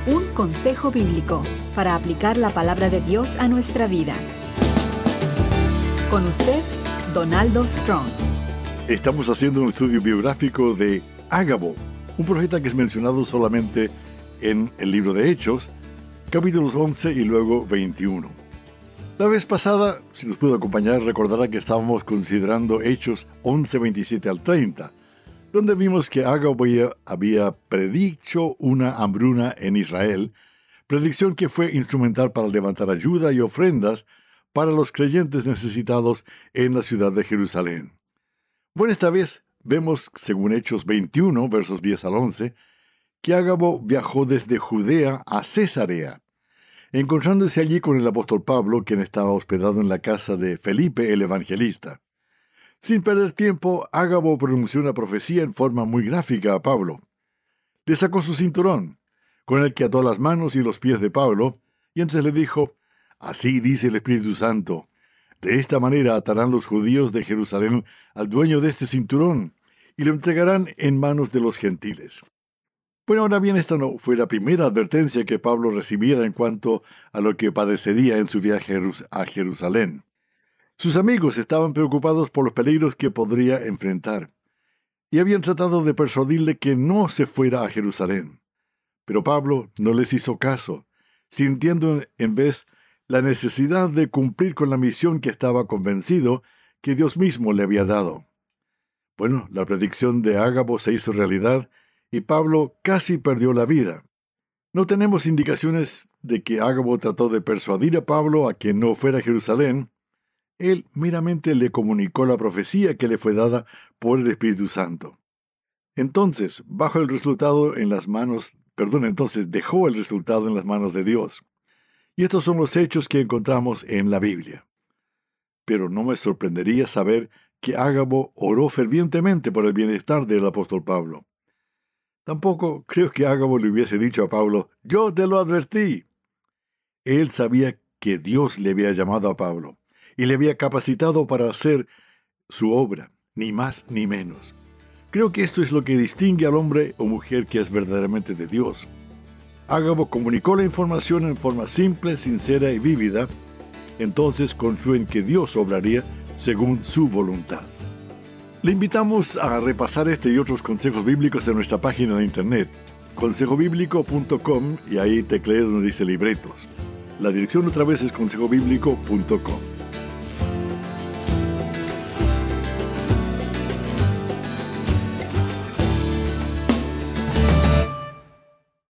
Un consejo bíblico para aplicar la palabra de Dios a nuestra vida. Con usted, Donaldo Strong. Estamos haciendo un estudio biográfico de Ágabo, un profeta que es mencionado solamente en el libro de Hechos, capítulos 11 y luego 21. La vez pasada, si nos pudo acompañar, recordará que estábamos considerando Hechos 11, 27 al 30, donde vimos que Ágabo había predicho una hambruna en Israel, predicción que fue instrumental para levantar ayuda y ofrendas para los creyentes necesitados en la ciudad de Jerusalén. Bueno, esta vez vemos, según Hechos 21, versos 10 al 11, que Ágabo viajó desde Judea a Cesarea, encontrándose allí con el apóstol Pablo, quien estaba hospedado en la casa de Felipe el evangelista. Sin perder tiempo, Ágabo pronunció una profecía en forma muy gráfica a Pablo. Le sacó su cinturón, con el que ató las manos y los pies de Pablo, y entonces le dijo: «Así dice el Espíritu Santo, de esta manera atarán los judíos de Jerusalén al dueño de este cinturón, y lo entregarán en manos de los gentiles». Bueno, ahora bien, esta no fue la primera advertencia que Pablo recibiera en cuanto a lo que padecería en su viaje a Jerusalén. Sus amigos estaban preocupados por los peligros que podría enfrentar, y habían tratado de persuadirle que no se fuera a Jerusalén. Pero Pablo no les hizo caso, sintiendo en vez la necesidad de cumplir con la misión que estaba convencido que Dios mismo le había dado. Bueno, la predicción de Ágabo se hizo realidad, y Pablo casi perdió la vida. No tenemos indicaciones de que Ágabo trató de persuadir a Pablo a que no fuera a Jerusalén. Él meramente le comunicó la profecía que le fue dada por el Espíritu Santo. Entonces, dejó el resultado en las manos de Dios. Y estos son los hechos que encontramos en la Biblia. Pero no me sorprendería saber que Ágabo oró fervientemente por el bienestar del apóstol Pablo. Tampoco creo que Ágabo le hubiese dicho a Pablo: «Yo te lo advertí». Él sabía que Dios le había llamado a Pablo y le había capacitado para hacer su obra, ni más ni menos. Creo que esto es lo que distingue al hombre o mujer que es verdaderamente de Dios. Ágabo comunicó la información en forma simple, sincera y vívida. Entonces confió en que Dios obraría según su voluntad. Le invitamos a repasar este y otros consejos bíblicos en nuestra página de internet, consejobiblico.com, y ahí teclees donde dice libretos. La dirección otra vez es consejobiblico.com.